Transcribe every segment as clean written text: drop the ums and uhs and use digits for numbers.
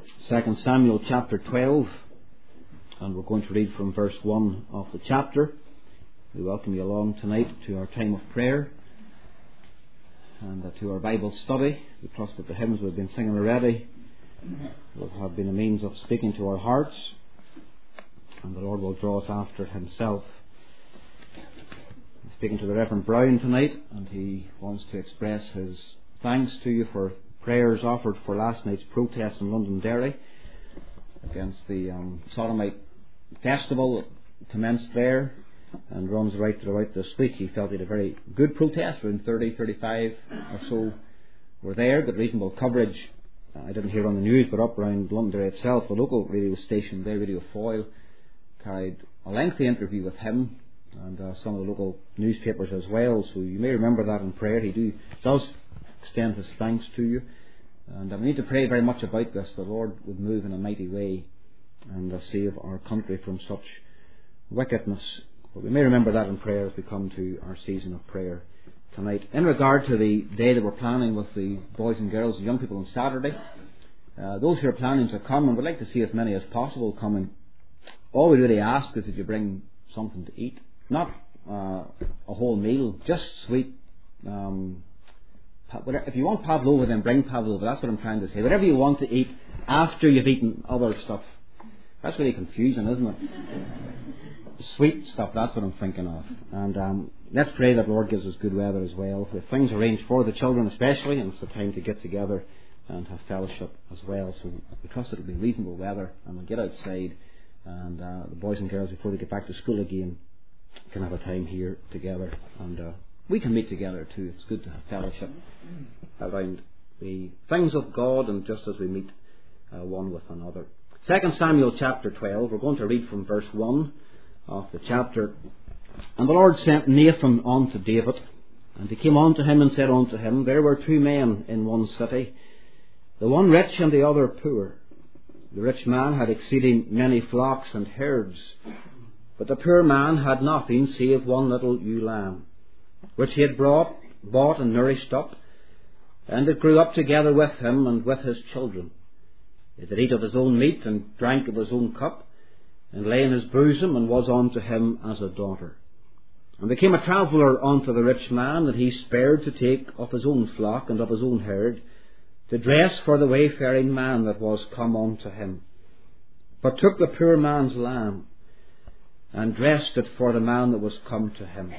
2 Samuel chapter 12, and we're going to read from verse 1 of the chapter. We welcome you along tonight to our time of prayer and to our Bible study. We trust that the hymns we've been singing already will have been a means of speaking to our hearts, and the Lord will draw us after Himself. I'm speaking to the Reverend Brown tonight, and he wants to express his thanks to you for prayers offered for last night's protest in Londonderry against the Sodomite festival that commenced there and runs right throughout this week. He felt he had a very good protest. Around 30, 35 or so were there. Got reasonable coverage. I didn't hear on the news, but up around Londonderry itself, the local radio station there, Radio Foyle, carried a lengthy interview with him and some of the local newspapers as well. So you may remember that in prayer. He does extend his thanks to you, and we need to pray very much about this. The Lord would move in a mighty way and save our country from such wickedness. But we may remember that in prayer as we come to our season of prayer tonight. In regard to the day that we're planning with the boys and girls and young people on Saturday, those who are planning to come, and would like to see as many as possible coming, all we really ask is that you bring something to eat, not a whole meal, just sweet. If you want pavlova, then bring pavlova. That's what I'm trying to say. Whatever you want to eat after you've eaten other stuff. That's really confusing, isn't it? Sweet stuff, that's what I'm thinking of. And let's pray that the Lord gives us good weather as well. If things arranged for the children especially, and it's the time to get together and have fellowship as well. So we trust it'll be reasonable weather, and we'll get outside, and the boys and girls, before they get back to school again, can have a time here together. And we can meet together too. It's good to have fellowship around the things of God, and just as we meet one with another. 2 Samuel chapter 12, we're going to read from verse 1 of the chapter. And the Lord sent Nathan unto David, and he came unto him and said unto him, There were two men in one city, the one rich and the other poor. The rich man had exceeding many flocks and herds, but the poor man had nothing save one little ewe lamb, which he had bought and nourished up, and it grew up together with him and with his children. He did eat of his own meat, and drank of his own cup, and lay in his bosom, and was unto him as a daughter. And there came a traveller unto the rich man, that he spared to take of his own flock and of his own herd, to dress for the wayfaring man that was come unto him, but took the poor man's lamb, and dressed it for the man that was come to him.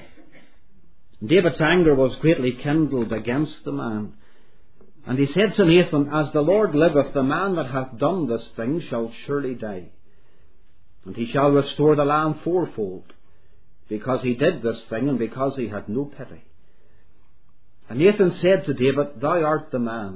David's anger was greatly kindled against the man. And he said to Nathan, As the Lord liveth, the man that hath done this thing shall surely die. And he shall restore the lamb fourfold, because he did this thing, and because he had no pity. And Nathan said to David, Thou art the man.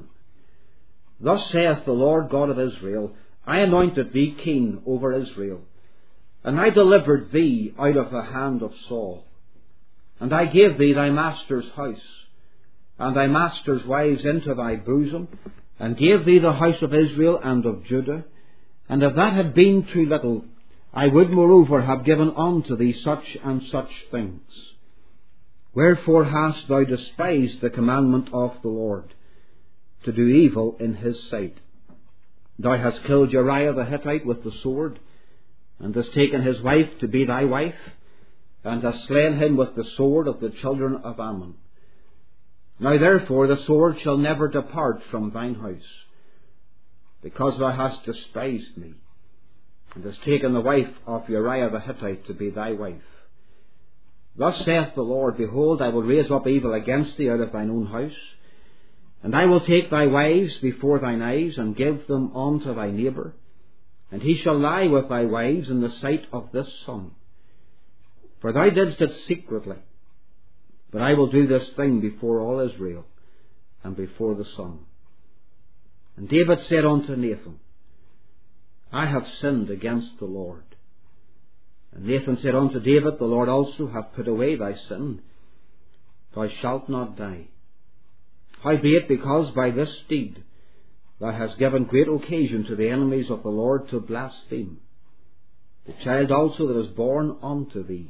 Thus saith the Lord God of Israel, I anointed thee king over Israel, and I delivered thee out of the hand of Saul. And I gave thee thy master's house, and thy master's wives into thy bosom, and gave thee the house of Israel and of Judah. And if that had been too little, I would moreover have given unto thee such and such things. Wherefore hast thou despised the commandment of the Lord, to do evil in his sight? Thou hast killed Uriah the Hittite with the sword, and hast taken his wife to be thy wife, and hast slain him with the sword of the children of Ammon. Now therefore the sword shall never depart from thine house, because thou hast despised me, and hast taken the wife of Uriah the Hittite to be thy wife. Thus saith the Lord, Behold, I will raise up evil against thee out of thine own house, and I will take thy wives before thine eyes, and give them unto thy neighbour, and he shall lie with thy wives in the sight of this sun. For thou didst it secretly, but I will do this thing before all Israel, and before the sun. And David said unto Nathan, I have sinned against the Lord. And Nathan said unto David, The Lord also hath put away thy sin. Thou shalt not die. Howbeit, because by this deed thou hast given great occasion to the enemies of the Lord to blaspheme, the child also that is born unto thee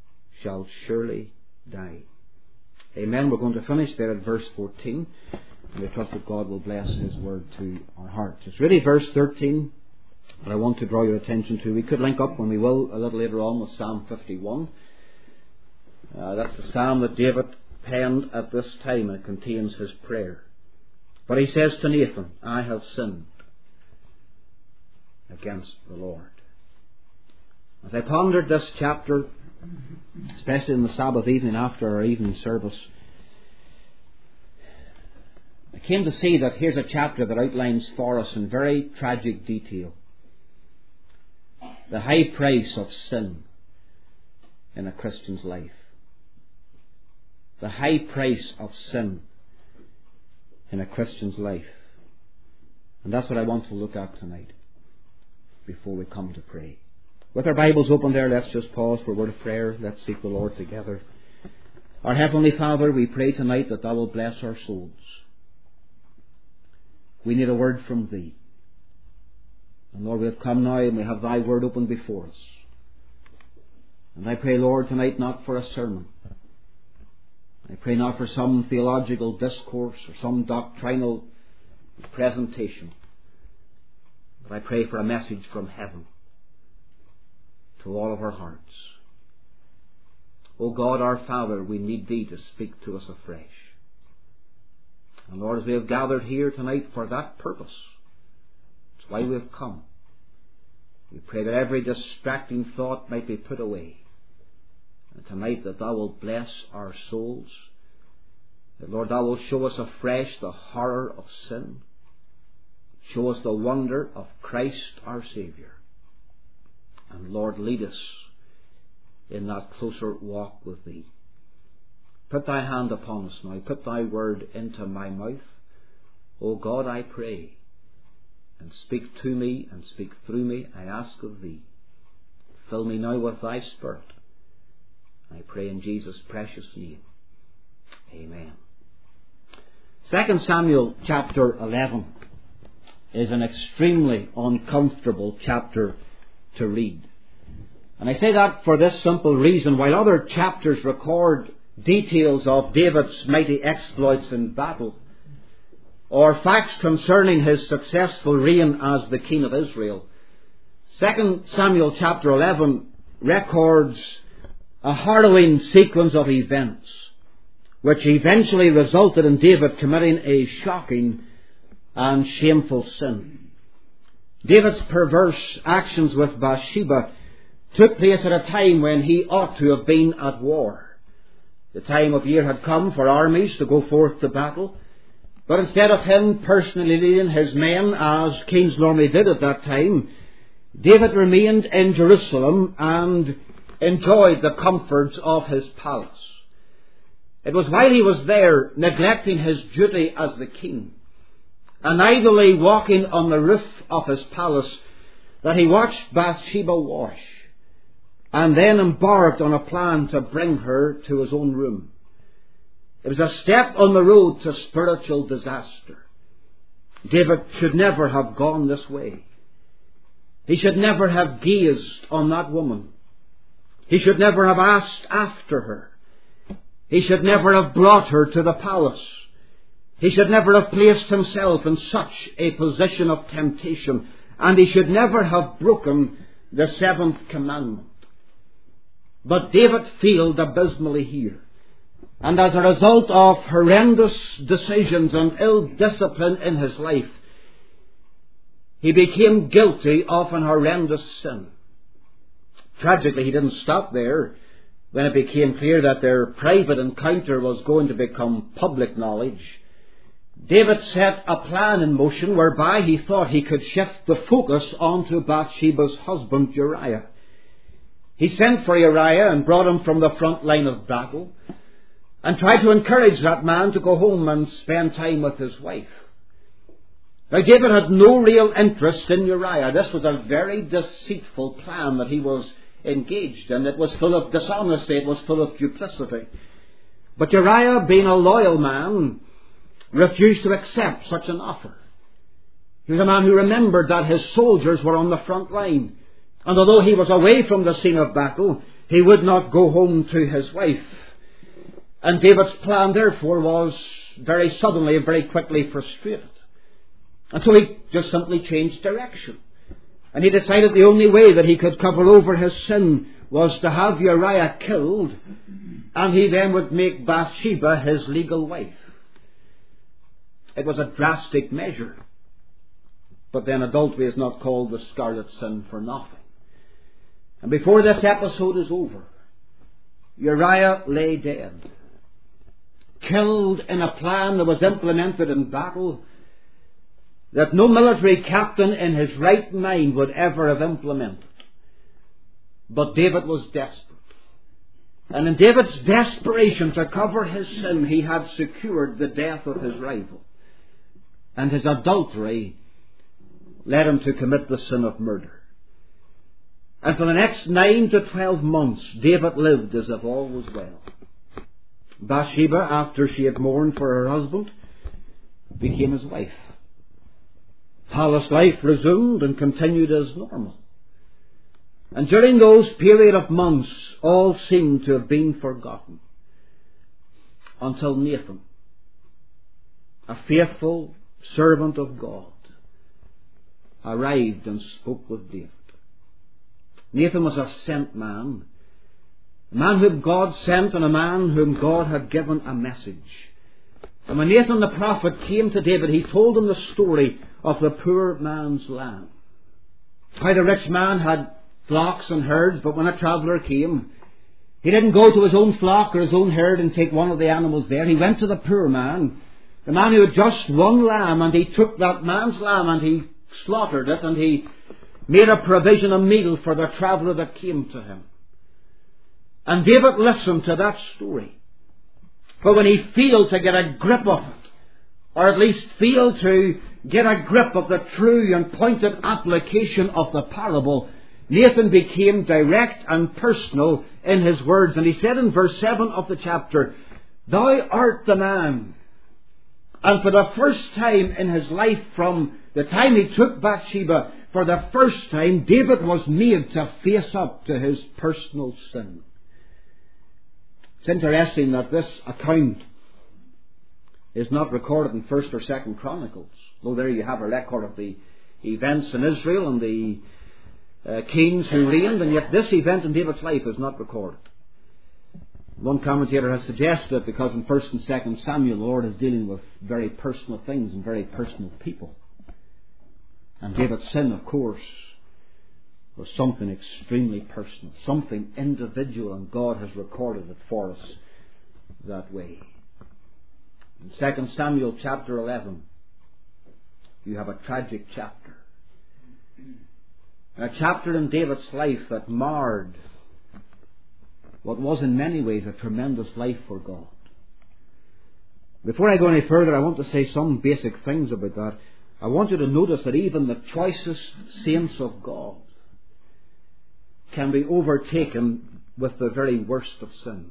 shall surely die. Amen. We're going to finish there at verse 14. And we trust that God will bless His word to our hearts. It's really verse 13 that I want to draw your attention to. We could link up, when we will, a little later on with Psalm 51. That's the psalm that David penned at this time, and it contains his prayer. But he says to Nathan, I have sinned against the Lord. As I pondered this chapter, especially in the Sabbath evening after our evening service, I came to see that here's a chapter that outlines for us in very tragic detail the high price of sin in a Christian's life. The high price of sin in a Christian's life. And that's what I want to look at tonight before we come to pray. With our Bibles open there, let's just pause for a word of prayer. Let's seek the Lord together. Our Heavenly Father, we pray tonight that Thou will bless our souls. We need a word from Thee. And Lord, we have come now and we have Thy word open before us. And I pray, Lord, tonight not for a sermon. I pray not for some theological discourse or some doctrinal presentation. But I pray for a message from heaven to all of our hearts. O God, our Father, we need Thee to speak to us afresh. And Lord, as we have gathered here tonight for that purpose, it's why we have come. We pray that every distracting thought might be put away. And tonight that Thou wilt bless our souls. That, Lord, Thou wilt show us afresh the horror of sin. Show us the wonder of Christ our Saviour. And Lord, lead us in that closer walk with Thee. Put Thy hand upon us now. Put Thy word into my mouth. O God, I pray. And speak to me and speak through me, I ask of Thee. Fill me now with Thy Spirit. I pray in Jesus' precious name. Amen. 2 Samuel chapter 11 is an extremely uncomfortable chapter to read. And I say that for this simple reason. While other chapters record details of David's mighty exploits in battle, or facts concerning his successful reign as the king of Israel, 2 Samuel chapter 11 records a harrowing sequence of events which eventually resulted in David committing a shocking and shameful sin. David's perverse actions with Bathsheba took place at a time when he ought to have been at war. The time of year had come for armies to go forth to battle, but instead of him personally leading his men, as kings normally did at that time, David remained in Jerusalem and enjoyed the comforts of his palace. It was while he was there, neglecting his duty as the king, and idly walking on the roof of his palace, that he watched Bathsheba wash, and then embarked on a plan to bring her to his own room. It was a step on the road to spiritual disaster. David should never have gone this way. He should never have gazed on that woman. He should never have asked after her. He should never have brought her to the palace. He should never have placed himself in such a position of temptation. And he should never have broken the seventh commandment. But David failed abysmally here. And as a result of horrendous decisions and ill discipline in his life, he became guilty of an horrendous sin. Tragically, he didn't stop there. When it became clear that their private encounter was going to become public knowledge, David set a plan in motion whereby he thought he could shift the focus onto Bathsheba's husband Uriah. He sent for Uriah and brought him from the front line of battle and tried to encourage that man to go home and spend time with his wife. Now, David had no real interest in Uriah. This was a very deceitful plan that he was engaged in. It was full of dishonesty. It was full of duplicity. But Uriah, being a loyal man, refused to accept such an offer. He was a man who remembered that his soldiers were on the front line. And although he was away from the scene of battle, he would not go home to his wife. And David's plan, therefore, was very suddenly and very quickly frustrated. And so he just simply changed direction. And he decided the only way that he could cover over his sin was to have Uriah killed, and he then would make Bathsheba his legal wife. It was a drastic measure. But then adultery is not called the scarlet sin for nothing. And before this episode is over, Uriah lay dead, killed in a plan that was implemented in battle that no military captain in his right mind would ever have implemented. But David was desperate. And in David's desperation to cover his sin, he had secured the death of his rival. And his adultery led him to commit the sin of murder. And for the next 9 to 12 months, David lived as if all was well. Bathsheba, after she had mourned for her husband, became his wife. Palace life resumed and continued as normal. And during those period of months, all seemed to have been forgotten. Until Nathan, a faithful servant of God, arrived and spoke with David. Nathan was a sent man, a man whom God sent and a man whom God had given a message. And when Nathan the prophet came to David, he told him the story of the poor man's lamb. How the rich man had flocks and herds, but when a traveller came, he didn't go to his own flock or his own herd and take one of the animals there. He went to the poor man, the man who had just one lamb, and he took that man's lamb and he slaughtered it, and he made a provision, a meal for the traveller that came to him. And David listened to that story. But when he failed to get a grip of it, or at least failed to get a grip of the true and pointed application of the parable, Nathan became direct and personal in his words. And he said in verse 7 of the chapter, "Thou art the man." And for the first time in his life, from the time he took Bathsheba, for the first time, David was made to face up to his personal sin. It's interesting that this account is not recorded in 1st or 2nd Chronicles. Though there you have a record of the events in Israel and the kings who reigned, and yet this event in David's life is not recorded. One commentator has suggested that because in 1st and 2nd Samuel, the Lord is dealing with very personal things and very personal people. And David's sin, of course, was something extremely personal, something individual, and God has recorded it for us that way. In 2 Samuel chapter 11, you have a tragic chapter. A chapter in David's life that marred what was in many ways a tremendous life for God. Before I go any further, I want to say some basic things about that. I want you to notice that even the choicest saints of God can be overtaken with the very worst of sins.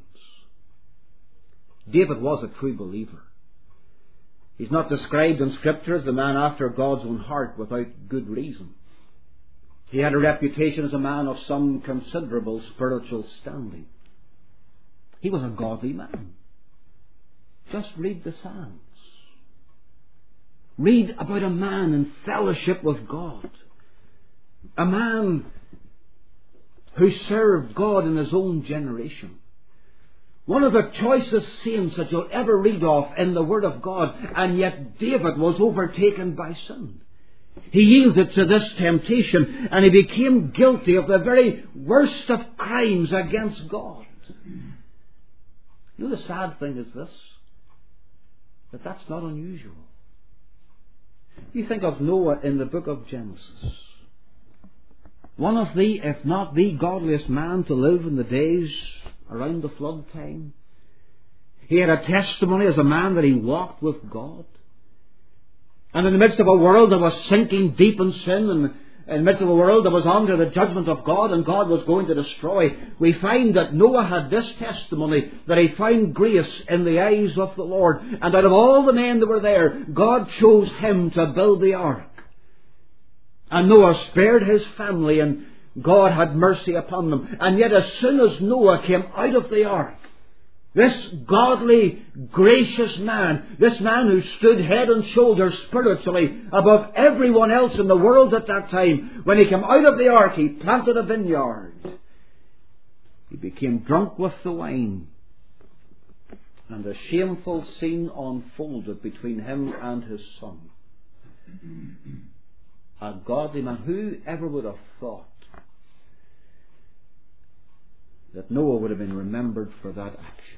David was a true believer. He's not described in Scripture as the man after God's own heart without good reason. He had a reputation as a man of some considerable spiritual standing. He was a godly man. Just read the Psalms. Read about a man in fellowship with God. A man who served God in his own generation. One of the choicest saints that you'll ever read of in the Word of God. And yet David was overtaken by sin. He yielded to this temptation and he became guilty of the very worst of crimes against God. You know, the sad thing is this, that that's not unusual. You think of Noah in the book of Genesis. One of the, if not the godliest man to live in the days around the flood time. He had a testimony as a man that he walked with God. And in the midst of a world that was sinking deep in sin, and in the midst of a world that was under the judgment of God and God was going to destroy, we find that Noah had this testimony, that he found grace in the eyes of the Lord. And out of all the men that were there, God chose him to build the ark. And Noah spared his family, and God had mercy upon them. And yet as soon as Noah came out of the ark, This godly, gracious man, this man who stood head and shoulders spiritually above everyone else in the world at that time, when he came out of the ark, he planted a vineyard. He became drunk with the wine. And a shameful scene unfolded between him and his son. A godly man. Who ever would have thought that Noah would have been remembered for that action?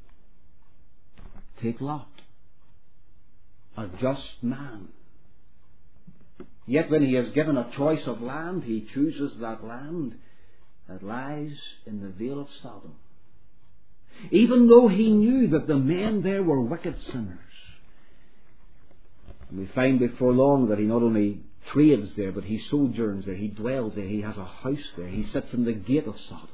Take Lot, a just man. Yet when he is given a choice of land, he chooses that land that lies in the vale of Sodom. Even though he knew that the men there were wicked sinners. And we find before long that he not only trades there, but he sojourns there, he dwells there, he has a house there, he sits in the gate of Sodom.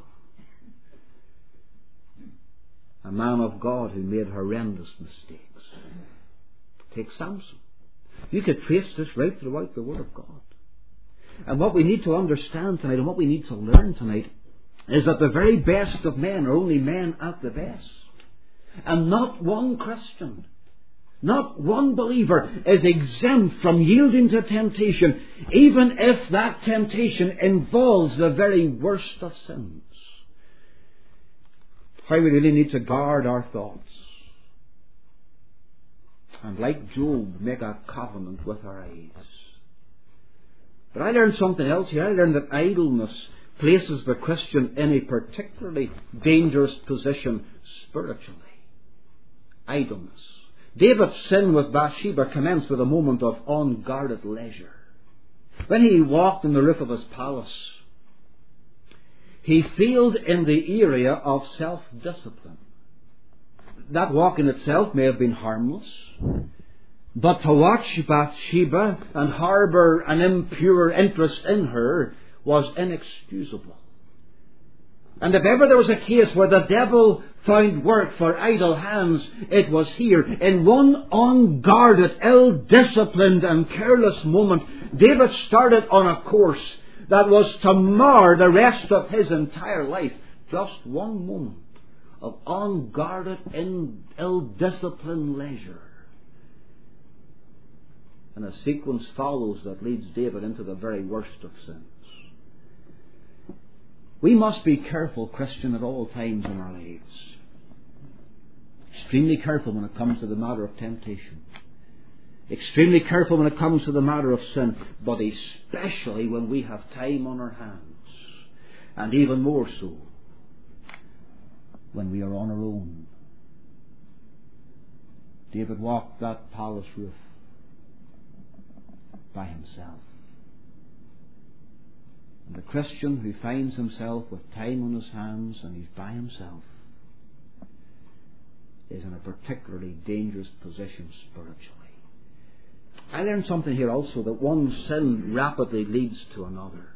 A man of God who made horrendous mistakes. Take Samson. You could trace this right throughout the Word of God. And what we need to understand tonight, and what we need to learn tonight, is that the very best of men are only men at the best. And not one Christian, not one believer is exempt from yielding to temptation, even if that temptation involves the very worst of sins. How we really need to guard our thoughts. And like Job, make a covenant with our eyes. But I learned something else here. I learned that idleness places the Christian in a particularly dangerous position spiritually. Idleness. David's sin with Bathsheba commenced with a moment of unguarded leisure. When he walked in the roof of his palace, he failed in the area of self-discipline. That walk in itself may have been harmless, but to watch Bathsheba and harbour an impure interest in her was inexcusable. And if ever there was a case where the devil found work for idle hands, it was here. In one unguarded, ill-disciplined and careless moment, David started on a course that was to mar the rest of his entire life. Just one moment of unguarded, ill-disciplined leisure. And a sequence follows that leads David into the very worst of sins. We must be careful, Christian, at all times in our lives. Extremely careful when it comes to the matter of temptation. Extremely careful when it comes to the matter of sin. But especially when we have time on our hands. And even more so when we are on our own. David walked that palace roof by himself. And the Christian who finds himself with time on his hands and he's by himself is in a particularly dangerous position spiritually. I learned something here also, that one sin rapidly leads to another.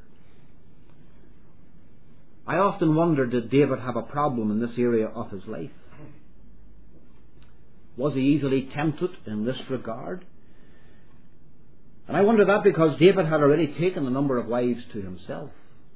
I often wonder, did David have a problem in this area of his life? Was he easily tempted in this regard? And I wonder that because David had already taken a number of wives to himself.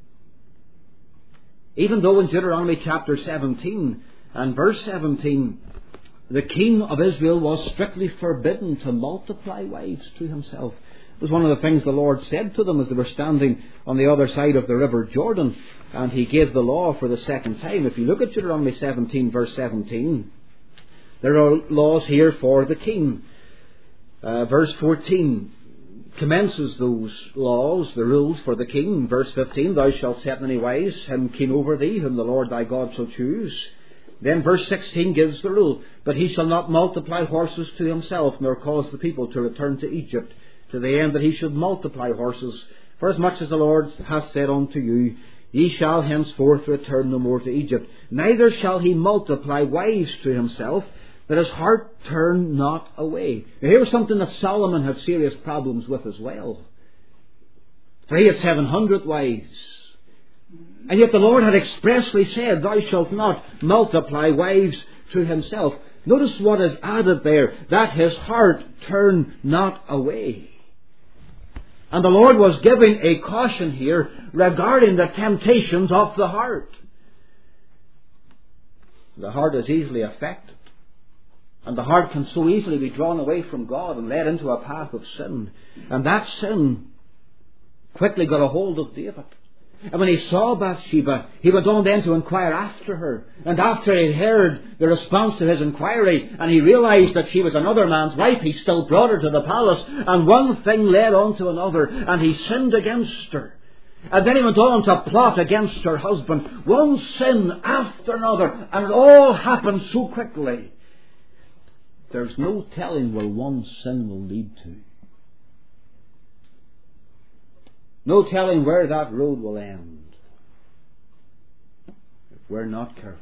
Even though in Deuteronomy chapter 17 and verse 17, the king of Israel was strictly forbidden to multiply wives to himself. It was one of the things the Lord said to them as they were standing on the other side of the river Jordan, and he gave the law for the second time. If you look at Deuteronomy 17 verse 17, there are laws here for the king. Verse 14 commences those laws, the rules for the king. Verse 15, thou shalt set many wives, him king over thee, whom the Lord thy God shall choose. Then verse 16 gives the rule, but he shall not multiply horses to himself, nor cause the people to return to Egypt, to the end that he should multiply horses. For as much as the Lord hath said unto you, ye shall henceforth return no more to Egypt. Neither shall he multiply wives to himself, that his heart turn not away. Now here was something that Solomon had serious problems with as well. For he had 700 wives. And yet the Lord had expressly said, thou shalt not multiply wives to himself. Notice what is added there, that his heart turn not away. And the Lord was giving a caution here regarding the temptations of the heart. The heart is easily affected. And the heart can so easily be drawn away from God and led into a path of sin. And that sin quickly got a hold of David. And when he saw Bathsheba, he went on then to inquire after her. And after he heard the response to his inquiry, and he realized that she was another man's wife, he still brought her to the palace. And one thing led on to another, and he sinned against her. And then he went on to plot against her husband. One sin after another, and it all happened so quickly. There's no telling where one sin will lead to. No telling where that road will end if we're not careful.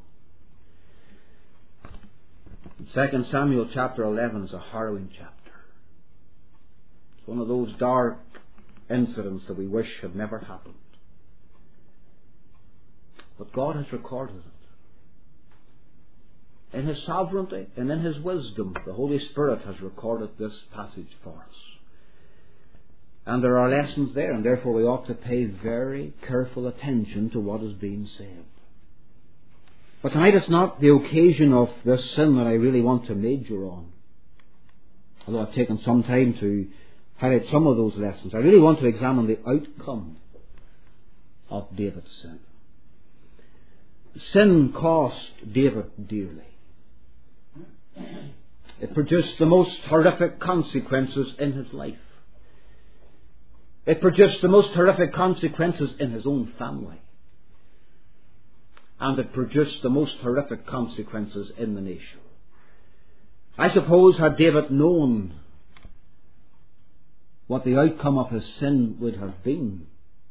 2 Samuel chapter 11 is a harrowing chapter. It's one of those dark incidents that we wish had never happened. But God has recorded it. In His sovereignty and in His wisdom, the Holy Spirit has recorded this passage for us. And there are lessons there, and therefore we ought to pay very careful attention to what is being said. But tonight it's not the occasion of this sin that I really want to major on. Although I've taken some time to highlight some of those lessons. I really want to examine the outcome of David's sin. Sin cost David dearly. It produced the most horrific consequences in his life. It produced the most horrific consequences in his own family. And it produced the most horrific consequences in the nation. I suppose had David known what the outcome of his sin would have been,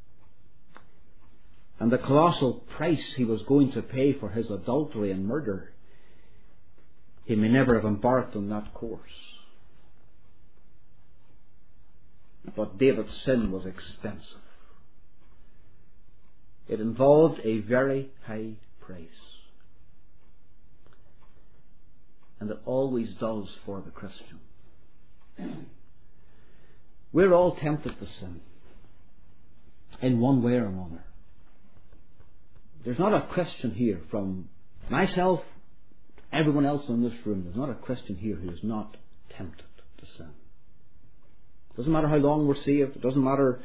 and the colossal price he was going to pay for his adultery and murder, he may never have embarked on that course. But David's sin was expensive. It involved a very high price. And it always does for the Christian. We're all tempted to sin in one way or another. There's not a Christian here, from myself, everyone else in this room, there's not a Christian here who is not tempted to sin. It doesn't matter how long we're saved. It doesn't matter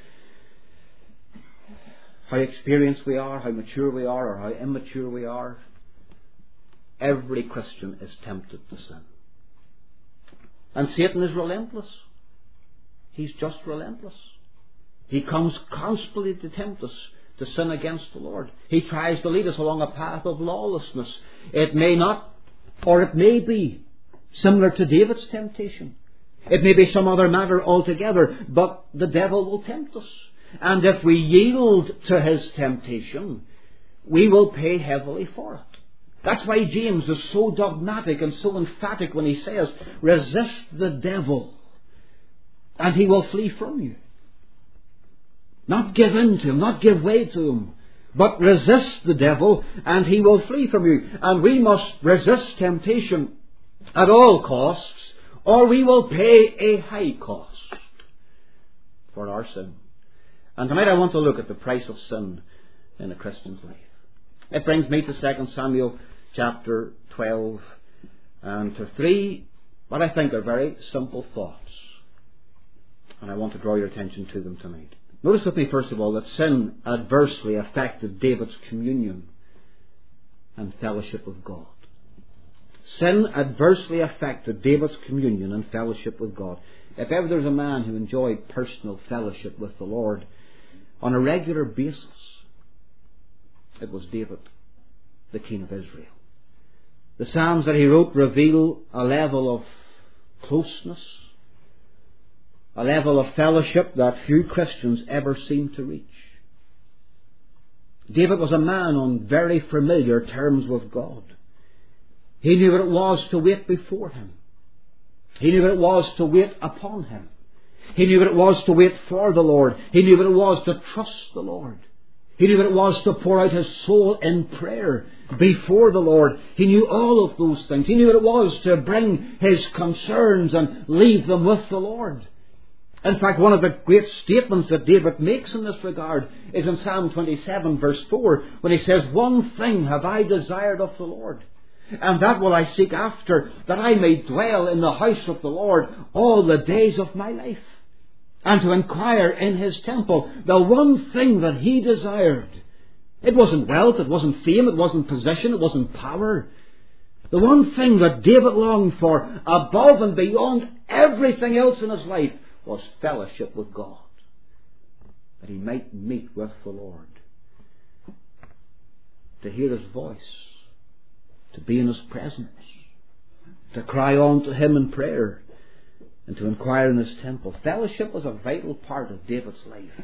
how experienced we are, how mature we are, or how immature we are. Every Christian is tempted to sin. And Satan is relentless. He's just relentless. He comes constantly to tempt us to sin against the Lord. He tries to lead us along a path of lawlessness. It may not, or it may be similar to David's temptation. It may be some other matter altogether, but the devil will tempt us. And if we yield to his temptation, we will pay heavily for it. That's why James is so dogmatic and so emphatic when he says, resist the devil and he will flee from you. Not give in to him, not give way to him, but resist the devil and he will flee from you. And we must resist temptation at all costs, or we will pay a high cost for our sin. And tonight I want to look at the price of sin in a Christian's life. It brings me to 2 Samuel chapter 12 and to 3 what I think are very simple thoughts. And I want to draw your attention to them tonight. Notice with me first of all that sin adversely affected David's communion and fellowship with God. Sin adversely affected David's communion and fellowship with God. If ever there's a man who enjoyed personal fellowship with the Lord on a regular basis, it was David, the King of Israel. The Psalms that he wrote reveal a level of closeness, a level of fellowship that few Christians ever seem to reach. David was a man on very familiar terms with God. He knew what it was to wait before him. He knew what it was to wait upon him. He knew what it was to wait for the Lord. He knew what it was to trust the Lord. He knew what it was to pour out his soul in prayer before the Lord. He knew all of those things. He knew what it was to bring his concerns and leave them with the Lord. In fact, one of the great statements that David makes in this regard is in Psalm 27 verse 4, when he says, "One thing have I desired of the Lord, and that will I seek after, that I may dwell in the house of the Lord all the days of my life, and to inquire in his temple." The one thing that he desired, it wasn't wealth, it wasn't fame, it wasn't position, it wasn't power. The one thing that David longed for, above and beyond everything else in his life, was fellowship with God, that he might meet with the Lord, to hear his voice, to be in his presence, to cry on to him in prayer, and to inquire in his temple. Fellowship was a vital part of David's life.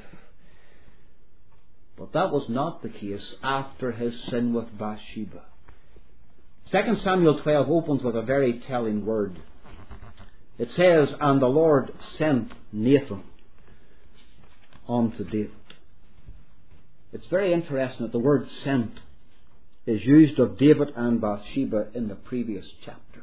But that was not the case after his sin with Bathsheba. 2 Samuel 12 opens with a very telling word. It says, "And the Lord sent Nathan unto David." It's very interesting that the word "sent" is used of David and Bathsheba in the previous chapter.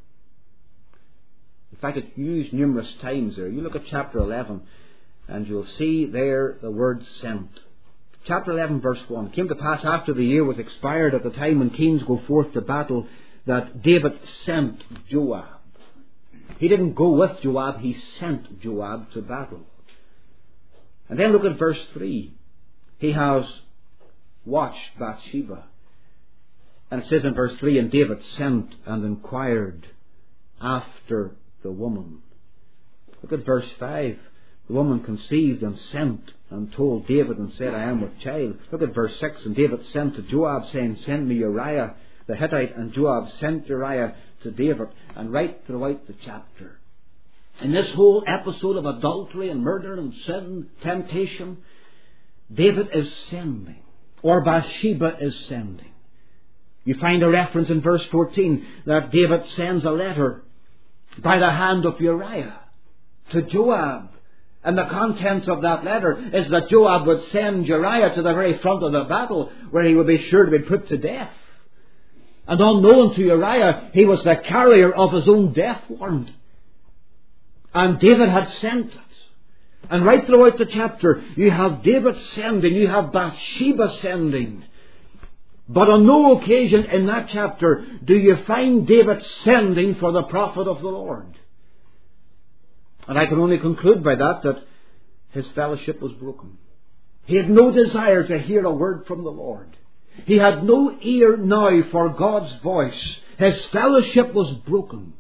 In fact, it's used numerous times there. You look at chapter 11 and you'll see there the word "sent." Chapter 11 verse 1. "It came to pass after the year was expired, at the time when kings go forth to battle, that David sent Joab." He didn't go with Joab, he sent Joab to battle. And then look at verse 3. He has watched Bathsheba. And it says in verse 3, "And David sent and inquired after the woman." Look at verse 5. "The woman conceived and sent and told David and said, I am with child." Look at verse 6. "And David sent to Joab, saying, Send me Uriah the Hittite. And Joab sent Uriah to David." And right throughout the chapter, in this whole episode of adultery and murder and sin, temptation, David is sending, or Bathsheba is sending. You find a reference in verse 14 that David sends a letter by the hand of Uriah to Joab. And the contents of that letter is that Joab would send Uriah to the very front of the battle, where he would be sure to be put to death. And unknown to Uriah, he was the carrier of his own death warrant. And David had sent it. And right throughout the chapter, you have David sending, you have Bathsheba sending. But on no occasion in that chapter do you find David sending for the prophet of the Lord. And I can only conclude by that his fellowship was broken. He had no desire to hear a word from the Lord. He had no ear now for God's voice. His fellowship was broken.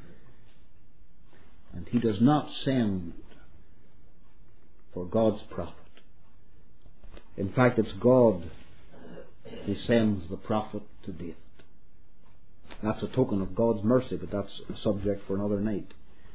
And he does not send for God's prophet. In fact, it's God who sends the prophet to David. That's a token of God's mercy, but that's a subject for another night.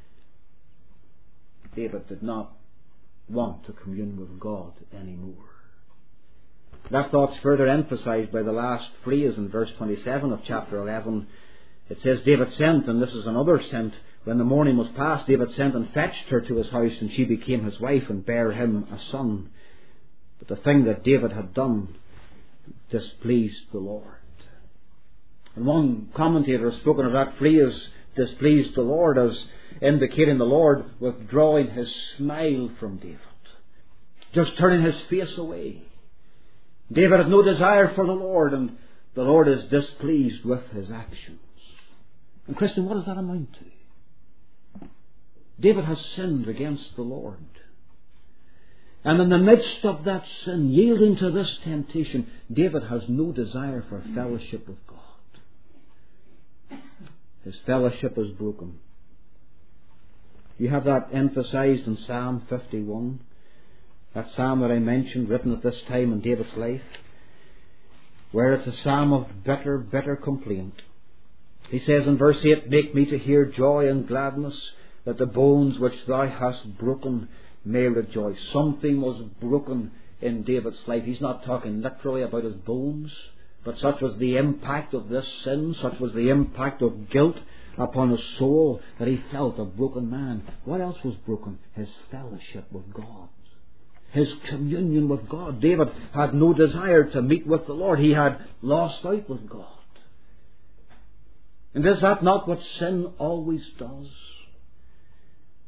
David did not want to commune with God anymore. That thought's further emphasized by the last phrase in verse 27 of chapter 11. It says, "David sent," and this is another sent. "When the morning was past, David sent and fetched her to his house, and she became his wife and bare him a son." But the thing that David had done displeased the Lord. And one commentator has spoken of that phrase, "displeased the Lord," as indicating the Lord withdrawing his smile from David, just turning his face away. David had no desire for the Lord, and the Lord is displeased with his actions. And Christian, what does that amount to? David has sinned against the Lord. And in the midst of that sin, yielding to this temptation, David has no desire for fellowship with God. His fellowship is broken. You have that emphasized in Psalm 51. That psalm that I mentioned, written at this time in David's life, where it's a psalm of bitter, bitter complaint. He says in verse 8, "Make me to hear joy and gladness, that the bones which thou hast broken may rejoice." Something was broken in David's life. He's not talking literally about his bones, but such was the impact of this sin, such was the impact of guilt upon his soul, that he felt a broken man. What else was broken? His fellowship with God. His communion with God. David had no desire to meet with the Lord. He had lost out with God. And is that not what sin always does?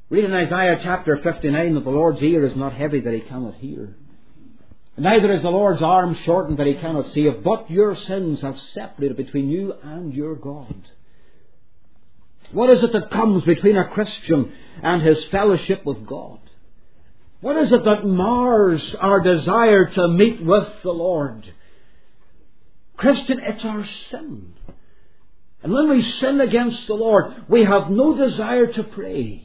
Read in Isaiah chapter 59 that the Lord's ear is not heavy that he cannot hear. Neither is the Lord's arm shortened that he cannot save, but your sins have separated between you and your God. What is it that comes between a Christian and his fellowship with God? What is it that mars our desire to meet with the Lord? Christian, it's our sin. And when we sin against the Lord, we have no desire to pray.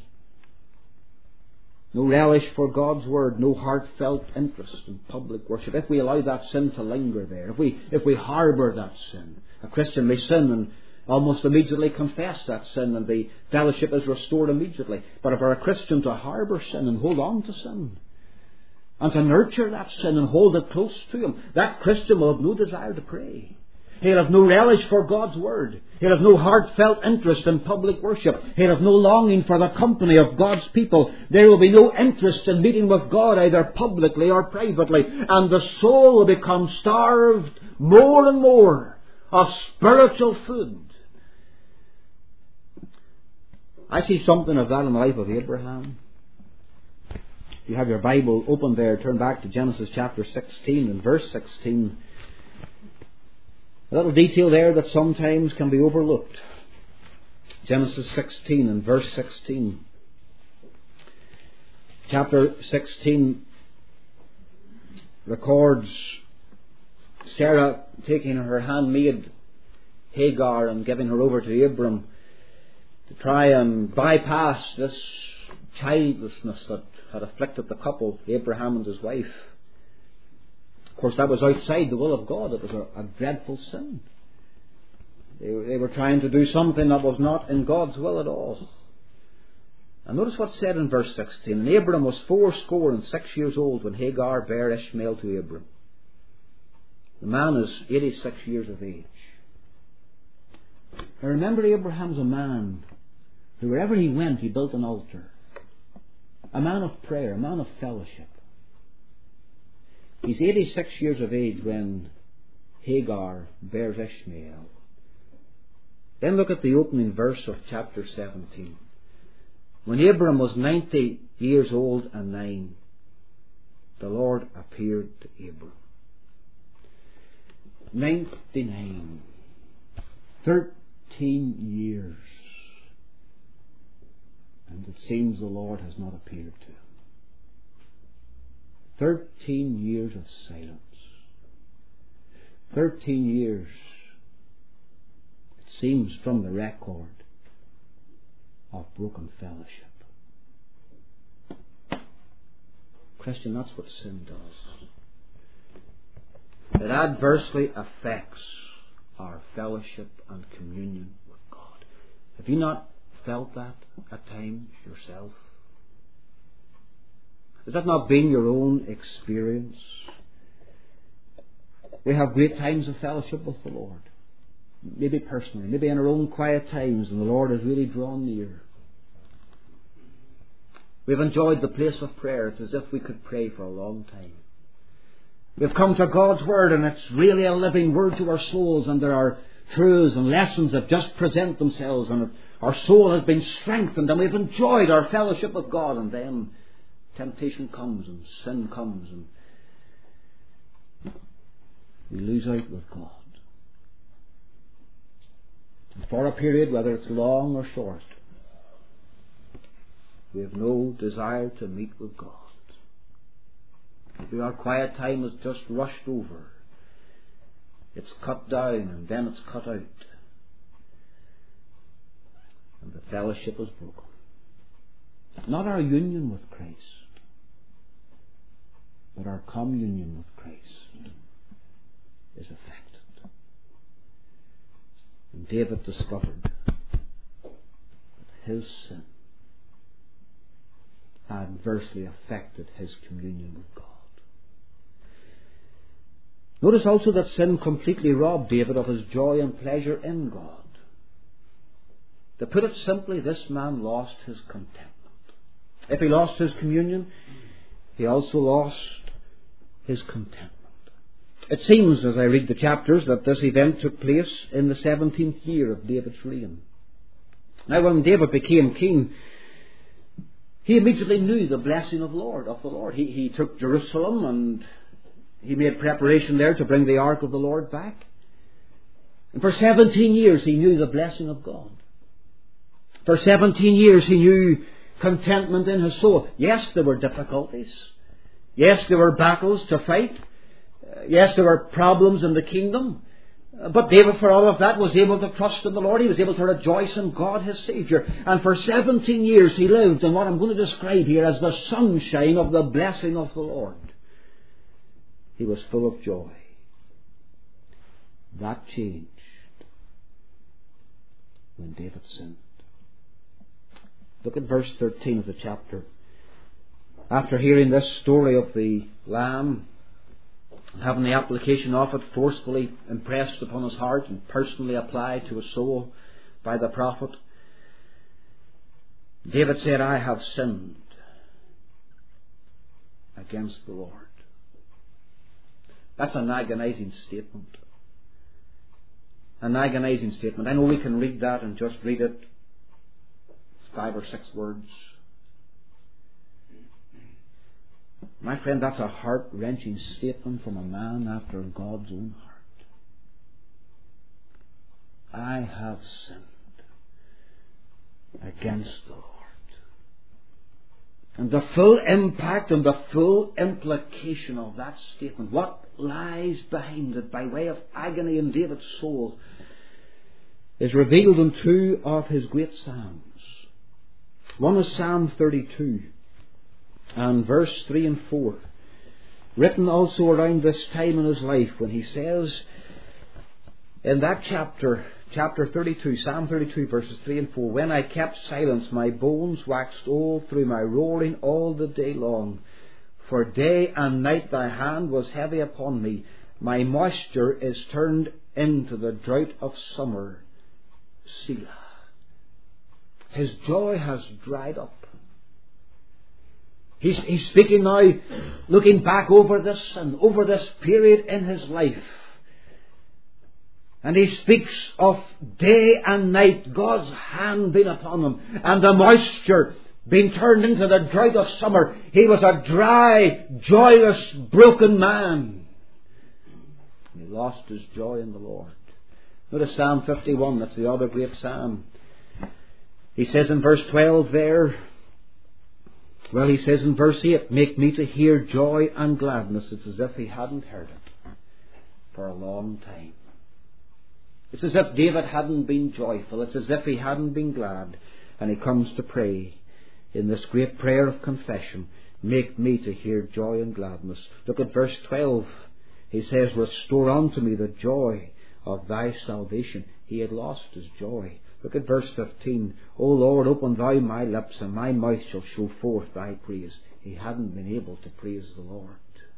No relish for God's Word, no heartfelt interest in public worship. If we allow that sin to linger there, if we harbour that sin, a Christian may sin and almost immediately confess that sin and the fellowship is restored immediately. But if we're a Christian to harbour sin and hold on to sin, and to nurture that sin and hold it close to him, that Christian will have no desire to pray. He'll have no relish for God's Word. He'll have no heartfelt interest in public worship. He'll have no longing for the company of God's people. There will be no interest in meeting with God either publicly or privately. And the soul will become starved more and more of spiritual food. I see something of that in the life of Abraham. If you have your Bible open there, turn back to Genesis chapter 16 and verse 16. A little detail there that sometimes can be overlooked. Genesis 16 and verse 16. Chapter 16 records Sarah taking her handmaid Hagar and giving her over to Abram to try and bypass this childlessness that had afflicted the couple, Abraham and his wife. Of course, that was outside the will of God. It was a dreadful sin. They were trying to do something that was not in God's will at all. And notice what's said in verse 16. And Abram was 86 years old when Hagar bare Ishmael to Abram. The man is 86 years of age. Now remember, Abraham's a man who wherever he went he built an altar. A man of prayer, a man of fellowship. He's 86 years of age when Hagar bears Ishmael. Then look at the opening verse of chapter 17. When Abram was 90 years old and 9, the Lord appeared to Abram. 99. 13 years. And it seems the Lord has not appeared to him. 13 years of silence. 13 years, it seems from the record, of broken fellowship. Christian, that's what sin does. It adversely affects our fellowship and communion with God. Have you not felt that at times yourself? Has that not been your own experience? We have great times of fellowship with the Lord. Maybe personally, maybe in our own quiet times, and the Lord has really drawn near. We've enjoyed the place of prayer. It's as if we could pray for a long time. We've come to God's Word, and it's really a living Word to our souls, and there are truths and lessons that just present themselves, and our soul has been strengthened, and we've enjoyed our fellowship with God. And then temptation comes and sin comes, and we lose out with God. And for a period, whether it's long or short, we have no desire to meet with God. Maybe our quiet time is just rushed over. It's cut down and then it's cut out. And the fellowship is broken. Not our union with Christ, but our communion with Christ is affected. And David discovered that his sin adversely affected his communion with God. Notice also that sin completely robbed David of his joy and pleasure in God. To put it simply, this man lost his contentment. If he lost his communion, he also lost his contentment. It seems, as I read the chapters, that this event took place in the 17th year of David's reign. Now, when David became king, he immediately knew the blessing of the Lord. He took Jerusalem and he made preparation there to bring the ark of the Lord back. And for 17 years he knew the blessing of God. For 17 years he knew contentment in his soul. Yes, there were difficulties. Yes, there were battles to fight. Yes, there were problems in the kingdom. But David, for all of that, was able to trust in the Lord. He was able to rejoice in God, his Saviour. And for 17 years he lived in what I'm going to describe here as the sunshine of the blessing of the Lord. He was full of joy. That changed when David sinned. Look at verse 13 of the chapter. After hearing this story of the lamb, having the application of it forcefully impressed upon his heart and personally applied to his soul by the prophet, David said, I have sinned against the Lord. That's an agonizing statement. An agonizing statement. I know we can read that and just read it. It's 5 or 6 words. My friend, that's a heart-wrenching statement from a man after God's own heart. I have sinned against the Lord. And the full impact and the full implication of that statement, what lies behind it by way of agony in David's soul, is revealed in 2 of his great psalms. One is Psalm 32. And verse 3 and 4, written also around this time in his life, when he says in that chapter 32, Psalm 32, verses 3 and 4, when I kept silence, my bones waxed old through my roaring all the day long. For day and night thy hand was heavy upon me. My moisture is turned into the drought of summer. Selah. His joy has dried up. He's speaking now, looking back over this sin, over this period in his life. And he speaks of day and night, God's hand being upon him, and the moisture being turned into the drought of summer. He was a dry, joyless, broken man. And he lost his joy in the Lord. Notice Psalm 51, that's the other great psalm. He says in verse 12 there, well, he says in verse 8, make me to hear joy and gladness. It's as if he hadn't heard it for a long time. It's as if David hadn't been joyful. It's as if he hadn't been glad. And he comes to pray in this great prayer of confession, make me to hear joy and gladness. Look at verse 12. He says, restore unto me the joy of thy salvation. He had lost his joy. Look at verse 15. O Lord, open thou my lips, and my mouth shall show forth thy praise. He hadn't been able to praise the Lord.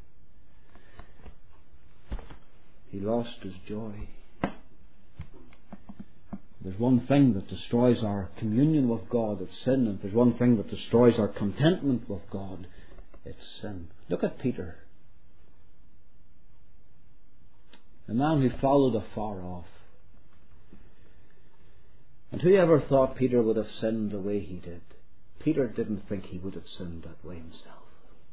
He lost his joy. There's one thing that destroys our communion with God, it's sin. And there's one thing that destroys our contentment with God, it's sin. Look at Peter. A man who followed afar off. And whoever thought Peter would have sinned the way he did? Peter didn't think he would have sinned that way himself.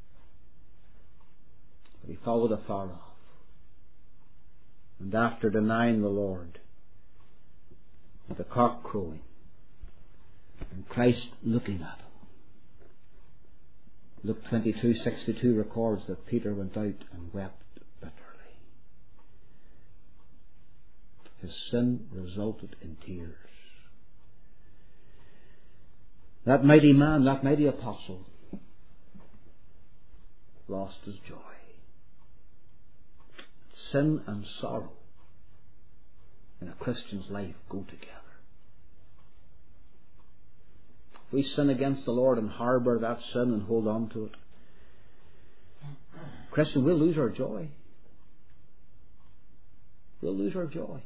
But he followed afar off. And after denying the Lord, with the cock crowing, and Christ looking at him, Luke 22:62 records that Peter went out and wept bitterly. His sin resulted in tears. That mighty man, that mighty apostle, lost his joy. Sin and sorrow in a Christian's life go together. If we sin against the Lord and harbour that sin and hold on to it, Christian, we'll lose our joy. We'll lose our joy.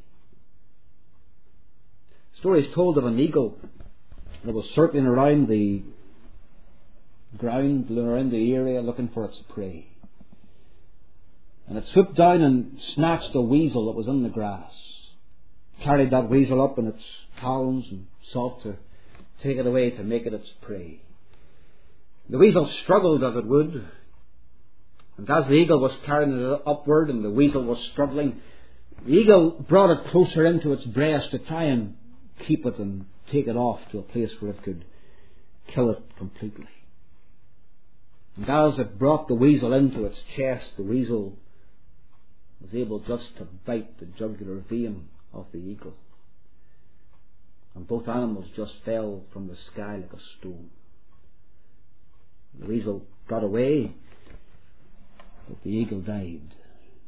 The story is told of an eagle that was circling around the ground, around the area, looking for its prey. And it swooped down and snatched a weasel that was in the grass. Carried that weasel up in its talons and sought to take it away to make it its prey. The weasel struggled as it would, and as the eagle was carrying it upward and the weasel was struggling, the eagle brought it closer into its breast to try and keep it and take it off to a place where it could kill it completely. And as it brought the weasel into its chest, the weasel was able just to bite the jugular vein of the eagle. And both animals just fell from the sky like a stone. The weasel got away, but the eagle died.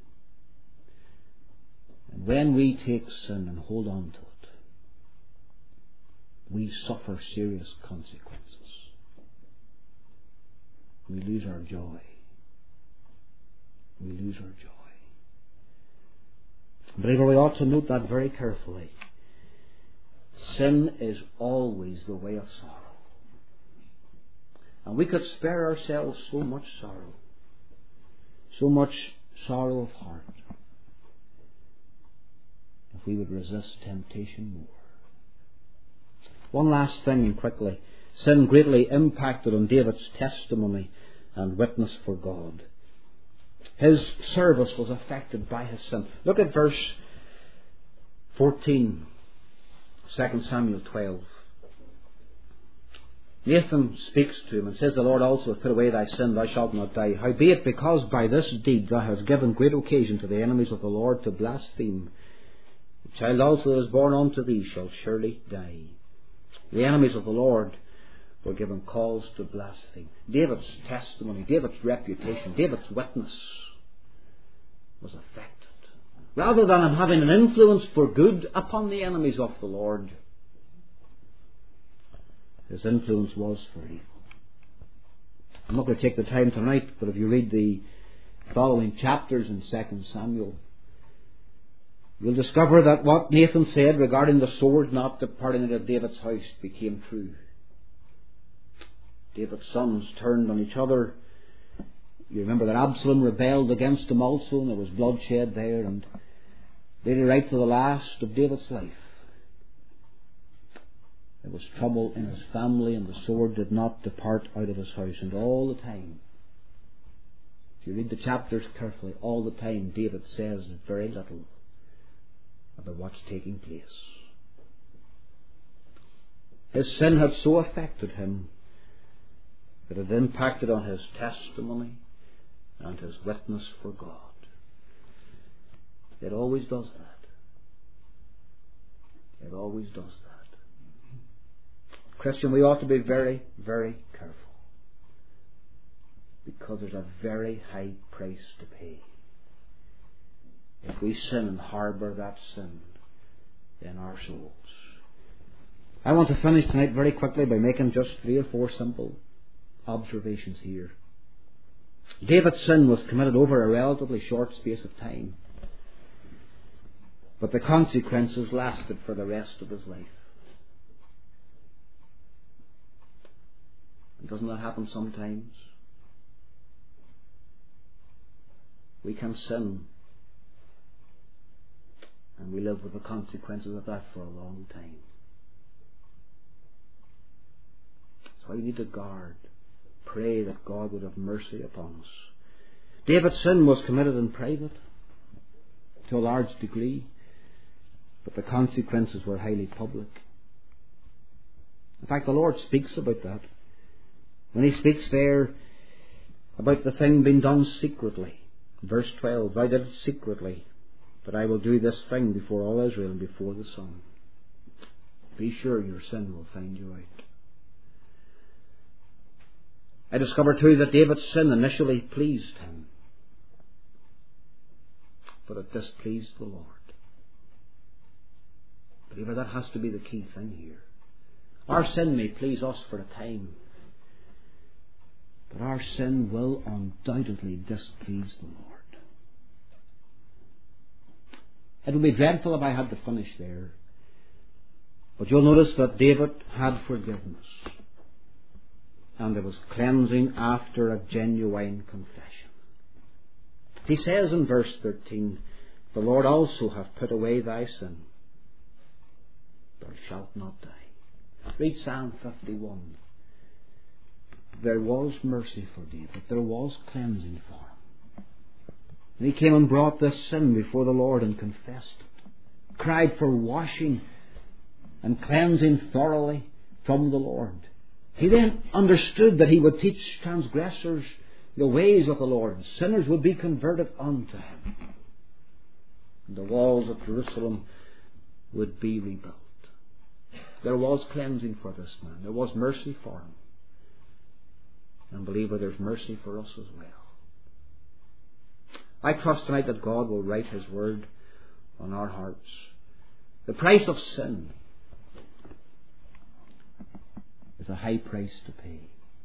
And when we take sin and hold on to it, we suffer serious consequences. We lose our joy. We lose our joy. Believer, we ought to note that very carefully. Sin is always the way of sorrow. And we could spare ourselves so much sorrow of heart, if we would resist temptation more. One last thing quickly. Sin greatly impacted on David's testimony and witness for God. His service was affected by his sin. Look at verse 14, 2 Samuel 12. Nathan speaks to him and says, "The Lord also hath put away thy sin, thou shalt not die. Howbeit, because by this deed thou hast given great occasion to the enemies of the Lord to blaspheme, the child also that is born unto thee shall surely die." The enemies of the Lord were given cause to blaspheme. David's testimony, David's reputation, David's witness was affected. Rather than him having an influence for good upon the enemies of the Lord, his influence was for evil. I'm not going to take the time tonight, but if you read the following chapters in 2 Samuel, you'll discover that what Nathan said regarding the sword not departing out of David's house became true. David's sons turned on each other. You remember that Absalom rebelled against him also, and there was bloodshed there, and really right to the last of David's life, there was trouble in his family, and the sword did not depart out of his house. And all the time, if you read the chapters carefully, all the time David says very little about what's taking place. His sin had so affected him that it impacted on his testimony and his witness for God. It always does that. It always does that. Christian, we ought to be very, very careful, because there's a very high price to pay if we sin and harbour that sin in our souls. I want to finish tonight very quickly by making just 3 or 4 simple observations here. David's sin was committed over a relatively short space of time, but the consequences lasted for the rest of his life. And doesn't that happen sometimes? We can sin, and we live with the consequences of that for a long time. So you need to guard. Pray that God would have mercy upon us. David's sin was committed in private to a large degree, but the consequences were highly public. In fact, the Lord speaks about that. When He speaks there about the thing being done secretly. Verse 12, "Thou didst it secretly, but I will do this thing before all Israel and before the sun." Be sure your sin will find you out. I discovered too that David's sin initially pleased him, but it displeased the Lord. Believer, that has to be the key thing here. Our sin may please us for a time, but our sin will undoubtedly displease the Lord. It would be dreadful if I had to finish there, but you'll notice that David had forgiveness, and there was cleansing after a genuine confession. He says in verse 13, "The Lord also hath put away thy sin. Thou shalt not die." Read Psalm 51. there was mercy for David. There was cleansing for him. And he came and brought this sin before the Lord and confessed it. Cried for washing and cleansing thoroughly from the Lord. He then understood that he would teach transgressors the ways of the Lord, and sinners would be converted unto him. And the walls of Jerusalem would be rebuilt. There was cleansing for this man. There was mercy for him. And believer, there's mercy for us as well. I trust tonight that God will write His word on our hearts. The price of sin is a high price to pay.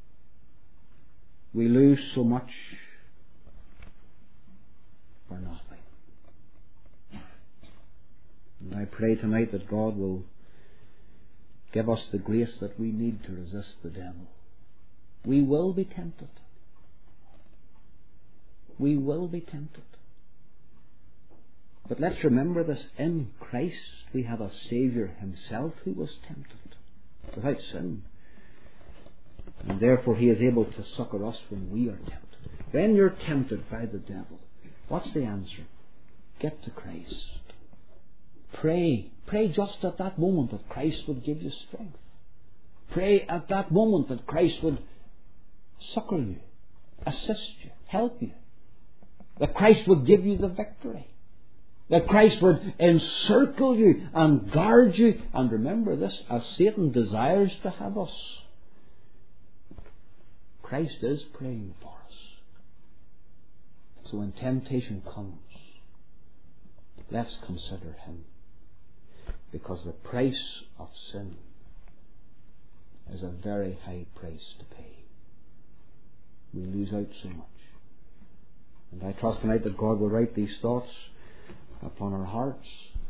We lose so much for nothing. And I pray tonight that God will give us the grace that we need to resist the devil. We will be tempted. We will be tempted. But let's remember this. In Christ we have a Saviour Himself who was tempted without sin. And therefore He is able to succour us when we are tempted. When you're tempted by the devil, what's the answer? Get to Christ. Pray. Pray just at that moment that Christ would give you strength. Pray at that moment that Christ would succour you, assist you, help you. That Christ would give you the victory. That Christ would encircle you and guard you. And remember this, as Satan desires to have us, Christ is praying for us. So when temptation comes, let's consider Him. Because the price of sin is a very high price to pay. We lose out so much. And I trust tonight that God will write these thoughts upon our hearts.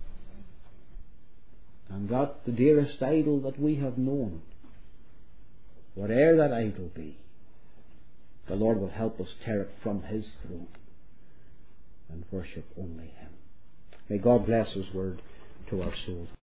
And that the dearest idol that we have known, whatever that idol be, the Lord will help us tear it from His throne and worship only Him. May God bless His word to our souls.